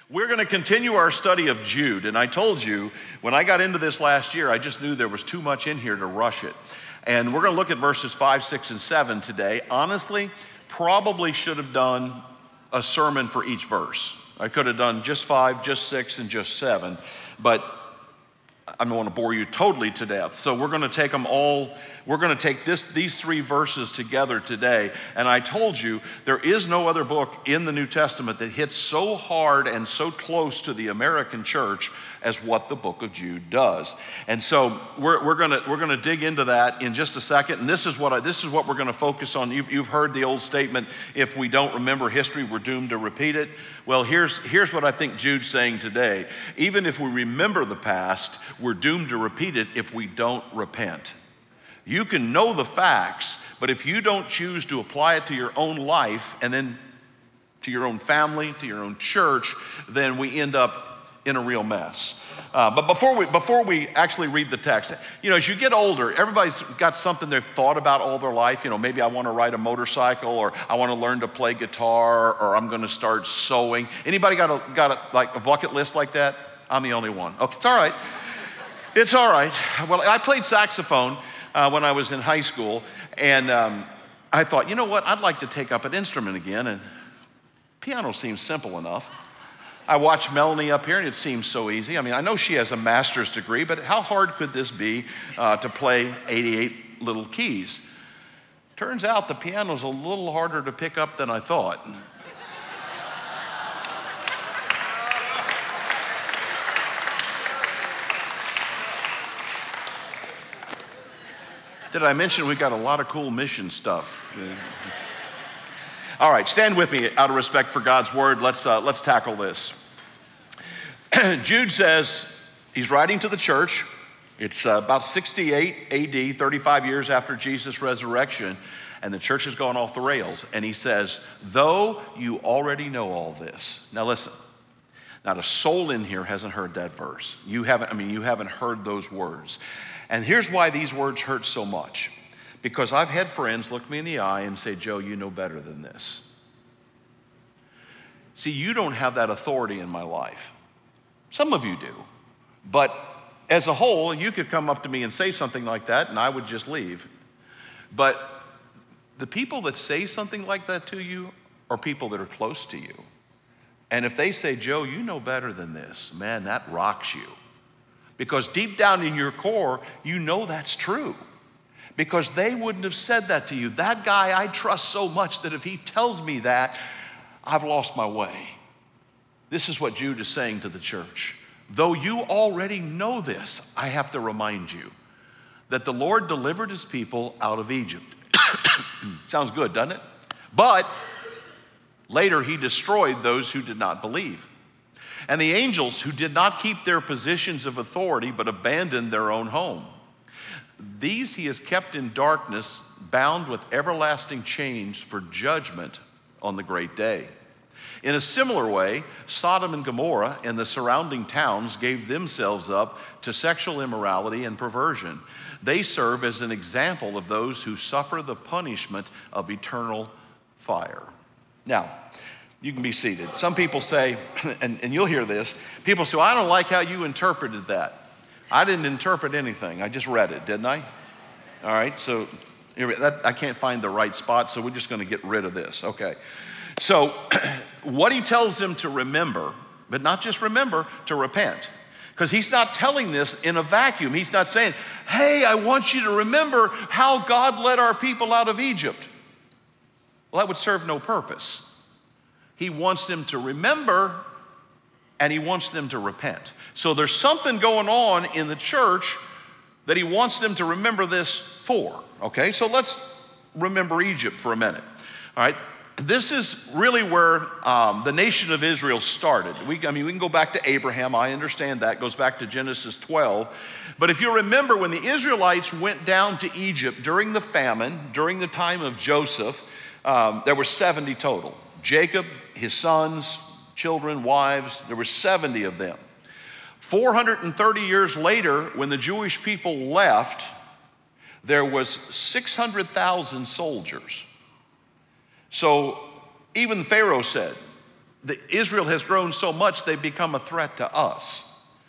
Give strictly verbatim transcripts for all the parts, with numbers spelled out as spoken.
We're going to continue our study of Jude, and I told you when I got into this last year, I just knew there was too much in here to rush it. And we're going to look at verses five, six, and seven today. Honestly, probably should have done a sermon for each verse. I could have done just five, just six, and just seven, but I don't want to bore you totally to death. So we're going to take them all, we're going to take this, these three verses together today. And I told you, there is no other book in the New Testament that hits so hard and so close to the American church as what the book of Jude does. And so we're, we're going to we're going to dig into that in just a second. And this is what I, this is what we're going to focus on. You've, you've heard the old statement, if we don't remember history, we're doomed to repeat it. Well, here's, here's what I think Jude's saying today. Even if we remember the past, we're doomed to repeat it if we don't repent. You can know the facts, but if you don't choose to apply it to your own life and then to your own family, to your own church, then we end up in a real mess. Uh, but before we before we actually read the text, you know, as you get older, everybody's got something they've thought about all their life. You know, maybe I want to ride a motorcycle, or I want to learn to play guitar, or I'm going to start sewing. Anybody got a got a like a bucket list like that? I'm the only one. Okay, it's all right. It's all right. Well, I played saxophone uh, when I was in high school, and um, I thought, you know what? I'd like to take up an instrument again, and piano seems simple enough. I watched Melanie up here, and it seems so easy. I mean, I know she has a master's degree, but how hard could this be uh, to play eighty-eight little keys? Turns out the piano's a little harder to pick up than I thought. Did I mention we got a lot of cool mission stuff? All right, stand with me out of respect for God's word. Let's, uh, let's tackle this. Jude says he's writing to the church. It's uh, about sixty-eight A D, thirty-five years after Jesus' resurrection, and the church has gone off the rails. And he says, though you already know all this. Now listen, not a soul in here hasn't heard that verse. You haven't, I mean, you haven't heard those words. And here's why these words hurt so much. Because I've had friends look me in the eye and say, Joe, you know better than this. See, you don't have that authority in my life. Some of you do. But as a whole, you could come up to me and say something like that, and I would just leave. But the people that say something like that to you are people that are close to you. And if they say, Joe, you know better than this, man, that rocks you. Because deep down in your core, you know that's true. Because they wouldn't have said that to you. That guy I trust so much that if he tells me that, I've lost my way. This is what Jude is saying to the church. Though you already know this, I have to remind you that the Lord delivered his people out of Egypt. Sounds good, doesn't it? But later he destroyed those who did not believe. And the angels who did not keep their positions of authority but abandoned their own home. These he has kept in darkness, bound with everlasting chains for judgment on the great day. In a similar way, Sodom and Gomorrah and the surrounding towns gave themselves up to sexual immorality and perversion. They serve as an example of those who suffer the punishment of eternal fire. Now, you can be seated. Some people say, and, and you'll hear this, people say, well, I don't like how you interpreted that. I didn't interpret anything. I just read it, didn't I? All right, so that, I can't find the right spot, so we're just going to get rid of this. Okay. So what he tells them to remember, but not just remember, to repent. Because he's not telling this in a vacuum. He's not saying, hey, I want you to remember how God led our people out of Egypt. Well, that would serve no purpose. He wants them to remember, and he wants them to repent. So there's something going on in the church that he wants them to remember this for, okay? So let's remember Egypt for a minute, all right? This is really where um, the nation of Israel started. We, I mean, we can go back to Abraham. I understand that. It goes back to Genesis twelve. But if you remember, when the Israelites went down to Egypt during the famine, during the time of Joseph, um, there were seventy total. Jacob, his sons, children, wives, there were seventy of them. four hundred thirty years later, when the Jewish people left, there was six hundred thousand soldiers. So even Pharaoh said, the, Israel has grown so much they've become a threat to us.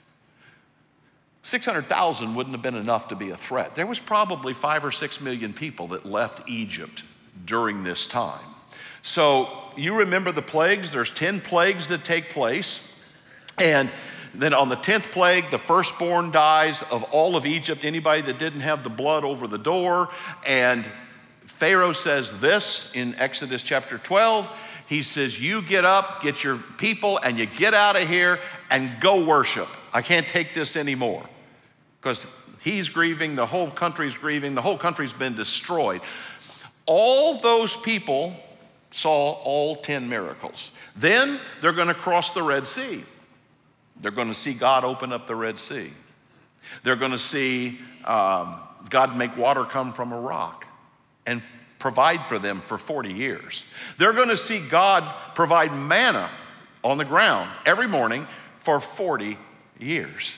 six hundred thousand wouldn't have been enough to be a threat. There was probably five or six million people that left Egypt during this time. So you remember the plagues. There's ten plagues that take place. And then on the tenth plague, the firstborn dies of all of Egypt, anybody that didn't have the blood over the door. And Pharaoh says this in Exodus chapter twelve. He says, you get up, get your people, and you get out of here and go worship. I can't take this anymore. Because he's grieving, the whole country's grieving, the whole country's been destroyed. All those people saw all ten miracles. Then they're going to cross the Red Sea. They're going to see God open up the Red Sea. They're going to see um, God make water come from a rock and provide for them for forty years. They're going to see God provide manna on the ground every morning for forty years.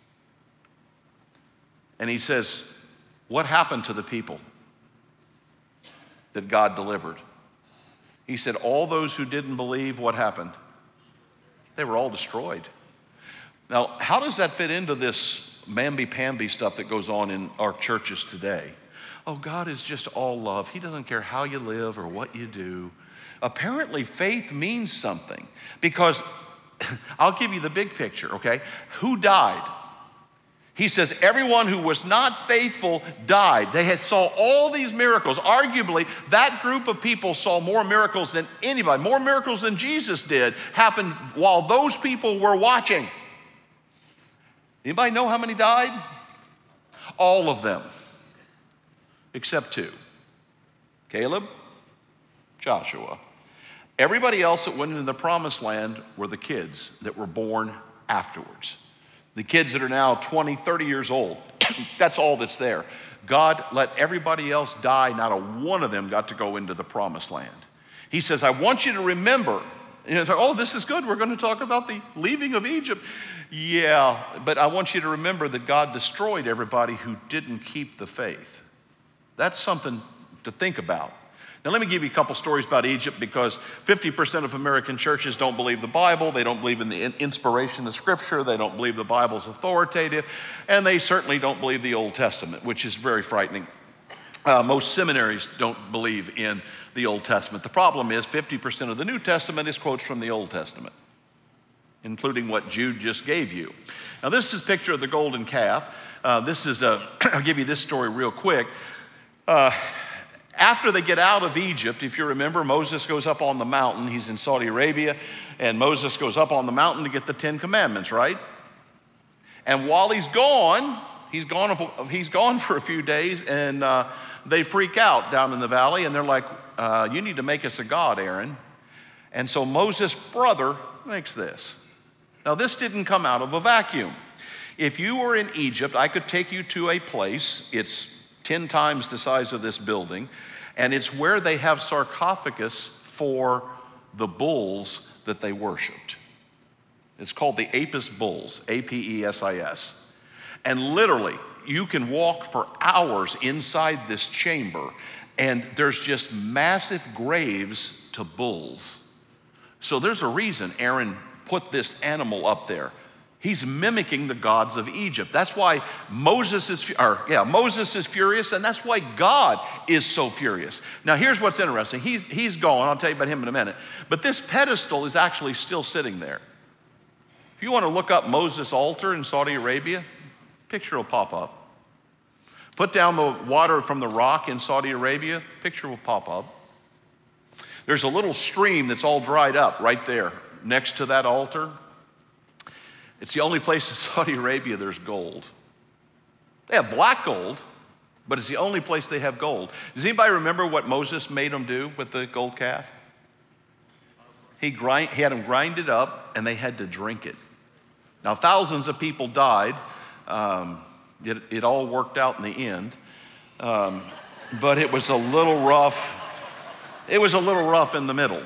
And he says, what happened to the people that God delivered? He said, all those who didn't believe, what happened? They were all destroyed. Now, how does that fit into this mamby-pamby stuff that goes on in our churches today? Oh, God is just all love. He doesn't care how you live or what you do. Apparently, faith means something, because I'll give you the big picture, okay? Who died? He says everyone who was not faithful died. They had saw all these miracles. Arguably, that group of people saw more miracles than anybody, more miracles than Jesus did, happened while those people were watching. Anybody know how many died? All of them, except two. Caleb, Joshua. Everybody else that went into the promised land were the kids that were born afterwards. The kids that are now twenty, thirty years old, that's all that's there. God let everybody else die. Not a one of them got to go into the promised land. He says, I want you to remember. You know, oh, this is good. We're going to talk about the leaving of Egypt. Yeah, but I want you to remember that God destroyed everybody who didn't keep the faith. That's something to think about. Now, let me give you a couple stories about Egypt, because fifty percent of American churches don't believe the Bible. They don't believe in the inspiration of Scripture. They don't believe the Bible's authoritative. And they certainly don't believe the Old Testament, which is very frightening. Uh, most seminaries don't believe in the Old Testament. The problem is fifty percent of the New Testament is quotes from the Old Testament, including what Jude just gave you. Now, this is a picture of the golden calf. Uh, this is a, I'll give you this story real quick. Uh, After they get out of Egypt, if you remember, Moses goes up on the mountain. He's in Saudi Arabia, and Moses goes up on the mountain to get the Ten Commandments, right? And while he's gone, he's gone, he's gone for a few days, and uh, they freak out down in the valley, and they're like, uh, you need to make us a god, Aaron. And so Moses' brother makes this. Now, this didn't come out of a vacuum. If you were in Egypt, I could take you to a place. It's ten times the size of this building, and it's where they have sarcophagus for the bulls that they worshiped. It's called the Apis bulls, A P E S I S. And literally, you can walk for hours inside this chamber, and there's just massive graves to bulls. So there's a reason Aaron put this animal up there. He's mimicking the gods of Egypt. That's why Moses is, or yeah, Moses is furious, and that's why God is so furious. Now, here's what's interesting. He's, he's gone. I'll tell you about him in a minute. But this pedestal is actually still sitting there. If you want to look up Moses' altar in Saudi Arabia, picture will pop up. Put down the water from the rock in Saudi Arabia, picture will pop up. There's a little stream that's all dried up right there next to that altar. It's the only place in Saudi Arabia there's gold. They have black gold, but it's the only place they have gold. Does anybody remember what Moses made them do with the gold calf? He, grind, he had them grind it up, and they had to drink it. Now, thousands of people died. Um, it, it all worked out in the end. Um, but it was a little rough. It was a little rough in the middle.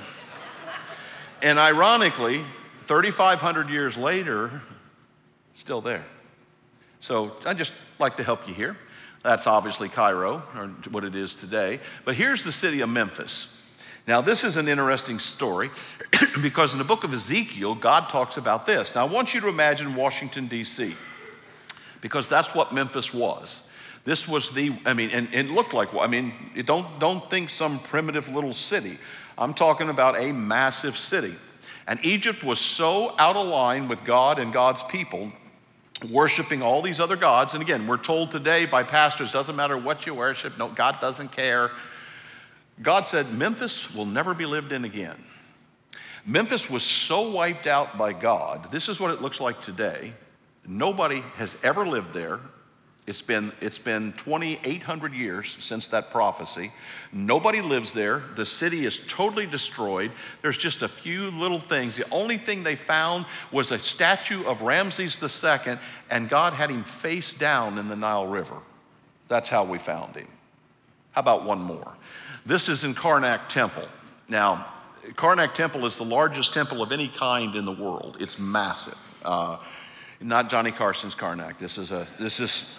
And ironically, thirty-five hundred years later, still there. So I'd just like to help you here. That's obviously Cairo, or what it is today. But here's the city of Memphis. Now, this is an interesting story because in the book of Ezekiel, God talks about this. Now, I want you to imagine Washington, D C, because that's what Memphis was. This was the, I mean, and, and it looked like, I mean, you don't, don't think some primitive little city. I'm talking about a massive city. And Egypt was so out of line with God and God's people, worshiping all these other gods. And again, we're told today by pastors, doesn't matter what you worship, no, God doesn't care. God said, Memphis will never be lived in again. Memphis was so wiped out by God. This is what it looks like today. Nobody has ever lived there. It's been, it's been twenty-eight hundred years since that prophecy. Nobody lives there. The city is totally destroyed. There's just a few little things. The only thing they found was a statue of Ramses the Second, and God had him face down in the Nile River. That's how we found him. How about one more? This is in Karnak Temple. Now, Karnak Temple is the largest temple of any kind in the world. It's massive. Uh, not Johnny Carson's Karnak. This is a, this is,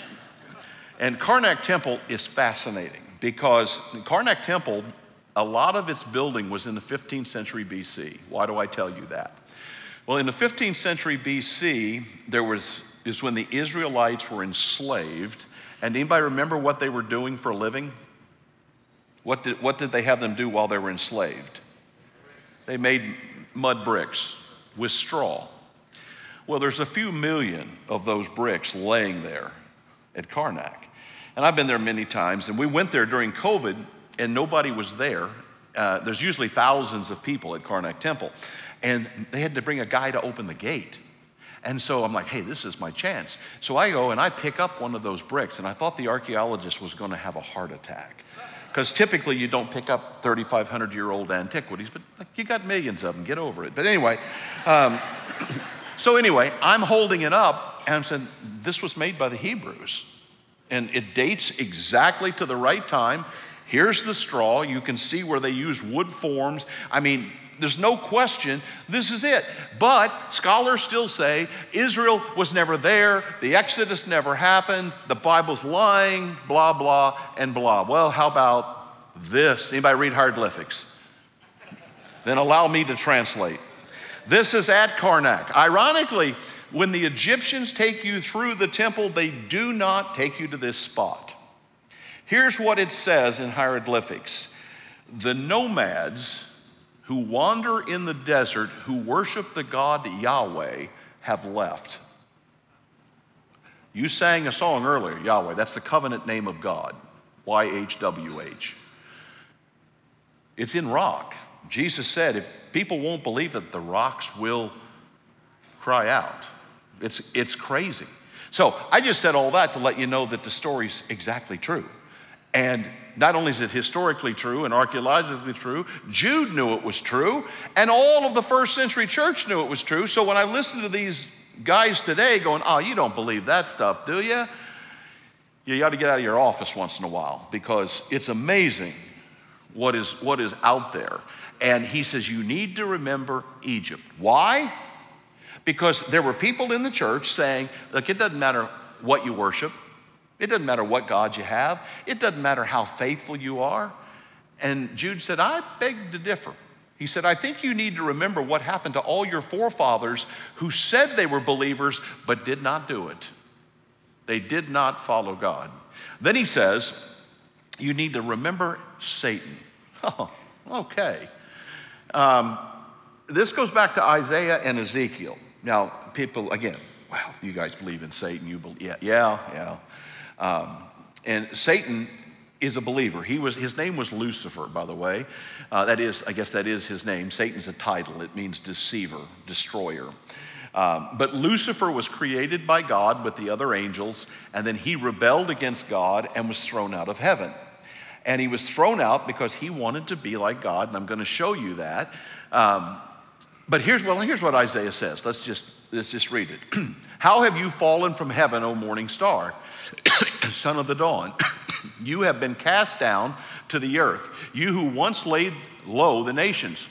and Karnak Temple is fascinating because Karnak Temple, a lot of its building was in the fifteenth century B C. Why do I tell you that? Well, in the fifteenth century B C, there was, is when the Israelites were enslaved. And anybody remember what they were doing for a living? What did, what did they have them do while they were enslaved? They made mud bricks with straw. Well, there's a few million of those bricks laying there at Karnak. And I've been there many times, and we went there during COVID, and nobody was there. Uh, there's usually thousands of people at Karnak Temple, and they had to bring a guy to open the gate. And so I'm like, hey, this is my chance. So I go and I pick up one of those bricks, and I thought the archaeologist was going to have a heart attack. Because typically you don't pick up thirty-five hundred year old antiquities, but you got millions of them, get over it. But anyway, um, so anyway, I'm holding it up, and I'm saying, this was made by the Hebrews. And it dates exactly to the right time. Here's the straw. You can see where they use wood forms. I mean, there's no question, this is it. But scholars still say Israel was never there, the Exodus never happened, the Bible's lying, blah, blah, and blah. Well, how about this? Anybody read hieroglyphics? Then allow me to translate. This is at Karnak. Ironically, when the Egyptians take you through the temple, they do not take you to this spot. Here's what it says in hieroglyphics. The nomads who wander in the desert, who worship the God Yahweh, have left. You sang a song earlier, Yahweh. That's the covenant name of God, Y H W H. It's in rock. Jesus said, if people won't believe it, the rocks will cry out. It's, it's crazy. So I just said all that to let you know that the story's exactly true. And not only is it historically true and archaeologically true, Jude knew it was true, and all of the first century church knew it was true. So when I listen to these guys today going, oh, you don't believe that stuff, do you? You got to get out of your office once in a while, because it's amazing what is, what is out there. And he says, you need to remember Egypt. Why? Because there were people in the church saying, look, it doesn't matter what you worship. It doesn't matter what God you have. It doesn't matter how faithful you are. And Jude said, I beg to differ. He said, I think you need to remember what happened to all your forefathers who said they were believers but did not do it. They did not follow God. Then he says, you need to remember Satan. Oh, okay. Um, this goes back to Isaiah and Ezekiel. Now, people, again, wow, you guys believe in Satan. You believe, yeah, yeah, yeah. Um, and Satan is a believer. He was, his name was Lucifer, by the way. Uh, that is, I guess that is his name. Satan's a title. It means deceiver, destroyer. Um, but Lucifer was created by God with the other angels, and then he rebelled against God and was thrown out of heaven. And he was thrown out because he wanted to be like God, and I'm going to show you that. Um, but here's, well, here's what Isaiah says. Let's just, let's just read it. How have you fallen from heaven, O morning star, son of the dawn? You have been cast down to the earth, you who once laid low the nations.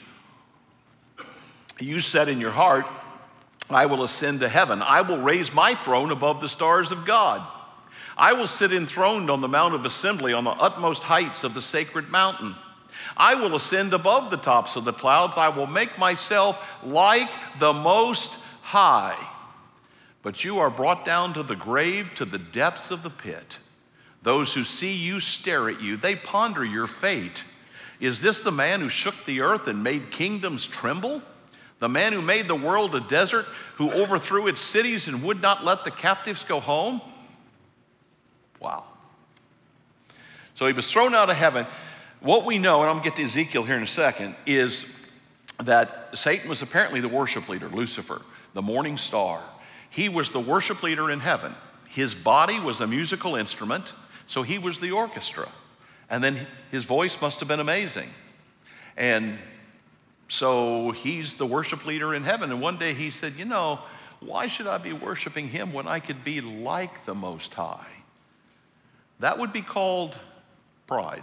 You said in your heart, I will ascend to heaven. I will raise my throne above the stars of God. I will sit enthroned on the mount of assembly on the utmost heights of the sacred mountain. I will ascend above the tops of the clouds. I will make myself like the Most High. But you are brought down to the grave, to the depths of the pit. Those who see you stare at you. They ponder your fate. Is this the man who shook the earth and made kingdoms tremble? The man who made the world a desert, who overthrew its cities and would not let the captives go home? Wow. So he was thrown out of heaven. What we know, and I'm going to get to Ezekiel here in a second, is that Satan was apparently the worship leader, Lucifer, the morning star. He was the worship leader in heaven. His body was a musical instrument, so he was the orchestra. And then his voice must have been amazing. And so he's the worship leader in heaven. And one day he said, you know, why should I be worshiping him when I could be like the Most High? That would be called pride.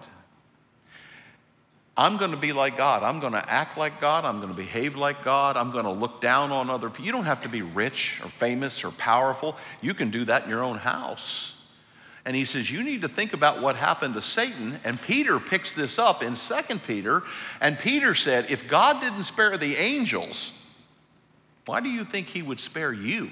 I'm going to be like God. I'm going to act like God. I'm going to behave like God. I'm going to look down on other people. You don't have to be rich or famous or powerful. You can do that in your own house. And he says, you need to think about what happened to Satan. And Peter picks this up in Second Peter. And Peter said, if God didn't spare the angels, why do you think he would spare you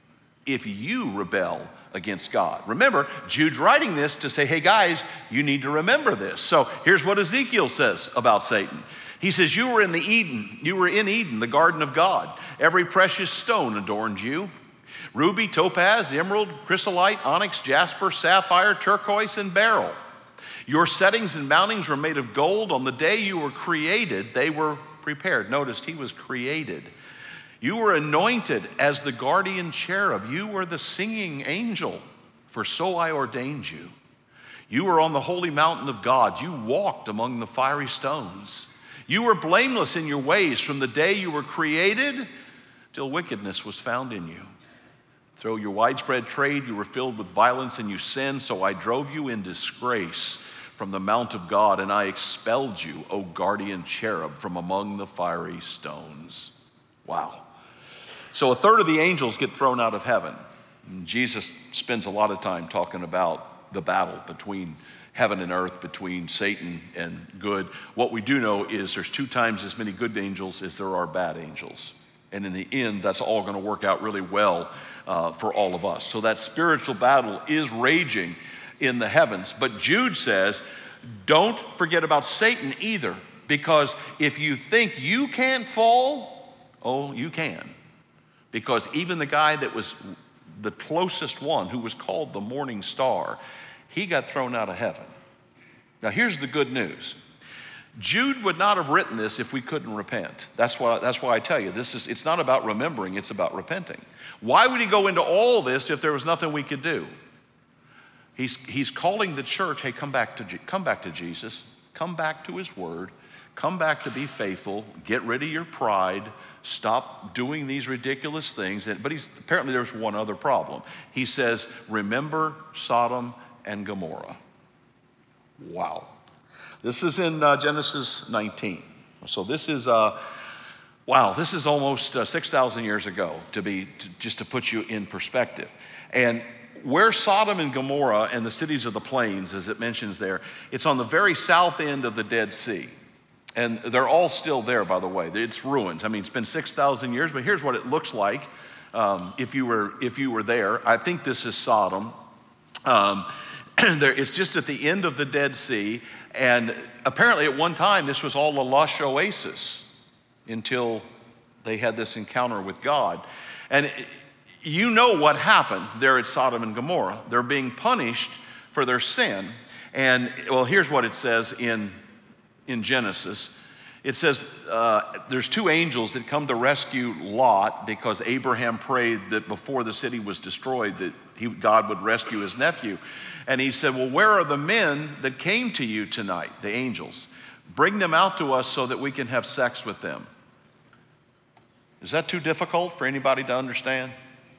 if you rebel against God? Remember, Jude's writing this to say, hey guys, you need to remember this. So here's what Ezekiel says about Satan. He says, you were in the Eden, you were in Eden, the garden of God. Every precious stone adorned you. Ruby, topaz, emerald, chrysolite, onyx, jasper, sapphire, turquoise, and beryl. Your settings and mountings were made of gold. On the day you were created, they were prepared. Notice he was created. You were anointed as the guardian cherub. You were the singing angel, for so I ordained you. You were on the holy mountain of God. You walked among the fiery stones. You were blameless in your ways from the day you were created till wickedness was found in you. Through your widespread trade, you were filled with violence and you sinned, so I drove you in disgrace from the mount of God, and I expelled you, O guardian cherub, from among the fiery stones. Wow. So a third of the angels get thrown out of heaven. And Jesus spends a lot of time talking about the battle between heaven and earth, between Satan and good. What we do know is there's two times as many good angels as there are bad angels. And in the end, that's all going to work out really well uh, for all of us. So that spiritual battle is raging in the heavens. But Jude says, don't forget about Satan either, because if you think you can't fall, oh, you can. Because even the guy that was the closest one, who was called the morning star, he got thrown out of heaven. Now here's the good news. Jude would not have written this if we couldn't repent. That's why, that's why I tell you, this is, it's not about remembering, it's about repenting. Why would he go into all this if there was nothing we could do? He's, he's calling the church, hey, come back to, come back to Jesus, come back to his word, come back to be faithful, get rid of your pride, stop doing these ridiculous things. And, but he's, apparently there's one other problem. He says, remember Sodom and Gomorrah. Wow. This is in uh, Genesis nineteen. So this is, uh, wow, this is almost uh, six thousand years ago, to be, to, just to put you in perspective. And where Sodom and Gomorrah and the cities of the plains, as it mentions there, it's on the very south end of the Dead Sea. And they're all still there, by the way. It's ruined. I mean, it's been six thousand years, but here's what it looks like um, if you were if you were there. I think this is Sodom. Um, there, it's just at the end of the Dead Sea. And apparently at one time, this was all a lush oasis until they had this encounter with God. And you know what happened there at Sodom and Gomorrah. They're being punished for their sin. And, well, here's what it says in, in Genesis. It says uh, there's two angels that come to rescue Lot because Abraham prayed that before the city was destroyed that he, God would rescue his nephew. And he said, well, where are the men that came to you tonight, the angels? Bring them out to us so that we can have sex with them. Is that too difficult for anybody to understand?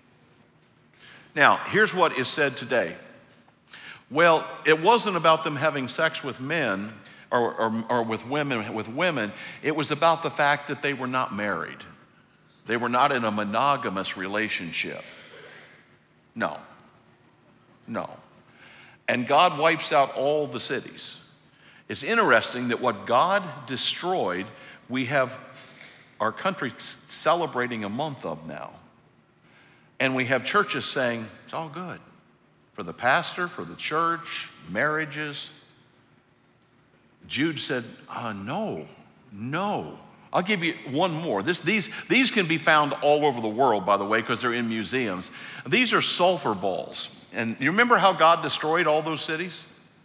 Now, here's what is said today. Well, it wasn't about them having sex with men or, or, or with women, with women. It was about the fact that they were not married. They were not in a monogamous relationship. No. No. And God wipes out all the cities. It's interesting that what God destroyed, we have our country celebrating a month of now. And we have churches saying, it's all good. For the pastor, for the church, marriages. Jude said, uh, no, no. I'll give you one more. This, these, these can be found all over the world, by the way, because they're in museums. These are sulfur balls. And you remember how God destroyed all those cities?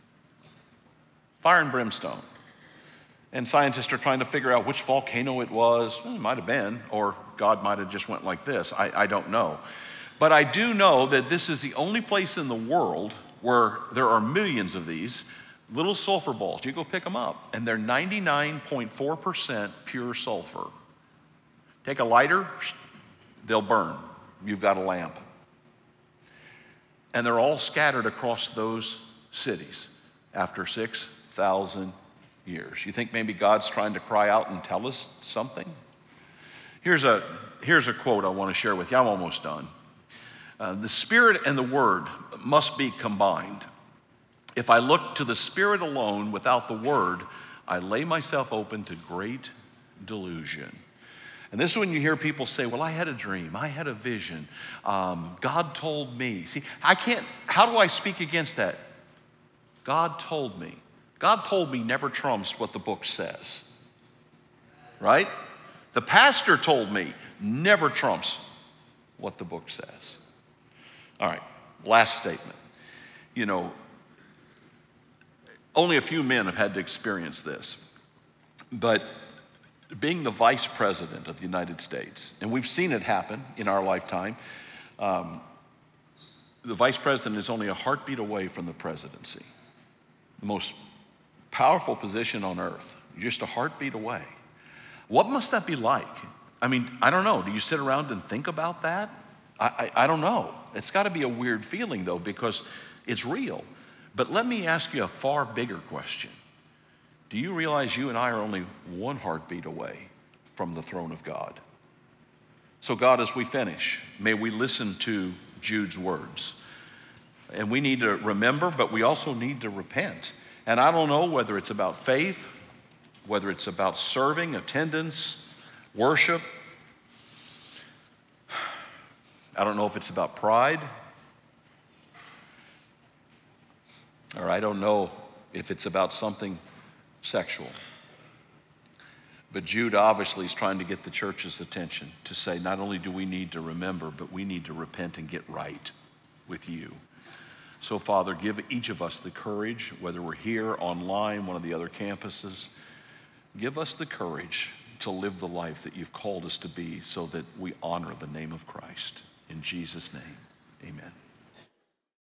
Fire and brimstone. And scientists are trying to figure out which volcano it was. Well, it might have been, or God might have just went like this. I, I don't know. But I do know that this is the only place in the world where there are millions of these little sulfur balls. You go pick them up, and they're ninety-nine point four percent pure sulfur. Take a lighter, they'll burn. You've got a lamp. And they're all scattered across those cities after six thousand years. You think maybe God's trying to cry out and tell us something? Here's a, here's a quote I want to share with you. I'm almost done. Uh, the Spirit and the Word must be combined. If I look to the Spirit alone without the Word, I lay myself open to great delusion. And this is when you hear people say, well, I had a dream, I had a vision, um, God told me. See, I can't, how do I speak against that? God told me. God told me never trumps what the book says, right? The pastor told me never trumps what the book says. All right, last statement. You know, only a few men have had to experience this, but being the vice president of the United States, and we've seen it happen in our lifetime, um, the vice president is only a heartbeat away from the presidency. The most powerful position on earth, just a heartbeat away. What must that be like? I mean, I don't know. Do you sit around and think about that? I, I, I don't know. It's got to be a weird feeling, though, because it's real. But let me ask you a far bigger question. Do you realize you and I are only one heartbeat away from the throne of God? So God, as we finish, may we listen to Jude's words. And we need to remember, but we also need to repent. And I don't know whether it's about faith, whether it's about serving, attendance, worship. I don't know if it's about pride. Or I don't know if it's about something sexual. But Jude obviously is trying to get the church's attention to say not only do we need to remember, but we need to repent and get right with you. So, Father, give each of us the courage, whether we're here, online, one of the other campuses, give us the courage to live the life that you've called us to be so that we honor the name of Christ. In Jesus' name, amen.